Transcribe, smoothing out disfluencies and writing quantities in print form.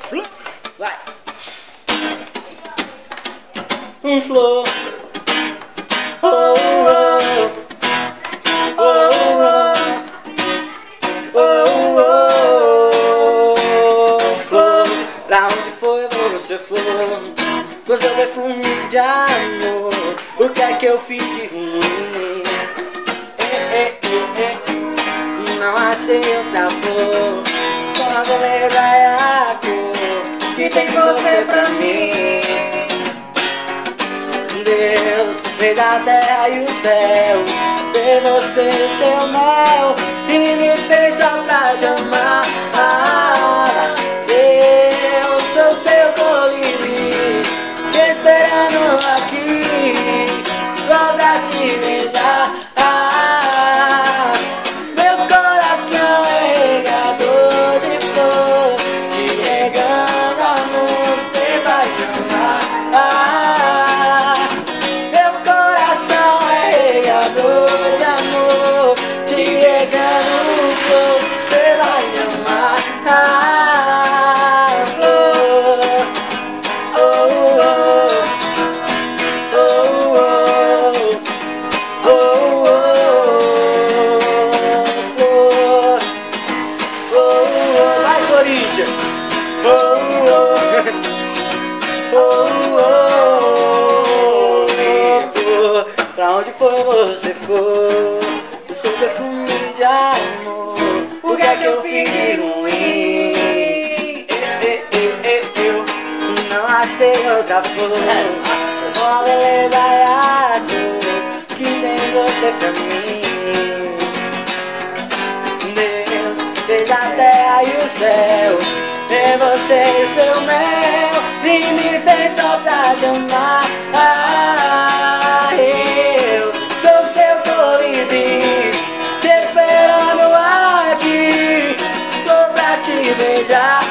Vai. Flor. Oh, oh, oh, oh, oh, oh, flor. Pra onde foi você, flor? Com seu perfume de amor, o que é que eu fiz de ruim? Não achei outra flor com a beleza e a cor que tem você pra mim. Deus fez a terra e o céu, fez você seu mel e me fez só pra te amar. Eu sou seu colibri, te esperando aqui, só pra te beijar. Meu coração é regador de flor, te regando amor, você vai amar. Meu coração é regador de amor, te regando flor, você vai amar. Flor, oh, oh, oh, oh, oh, flor, oh, oh, vai Corinthians, oh, oh, oh, flor, pra onde foi você for? O seu perfume de amor, o que é que eu fiz de ruim? Eu não achei outra flor com a beleza e a cor que tem você pra mim. Deus fez a terra e o céu, fez você e seu mel e me fez só pra te amar. Eu sou seu colibri, te esperando aqui, tô pra te beijar.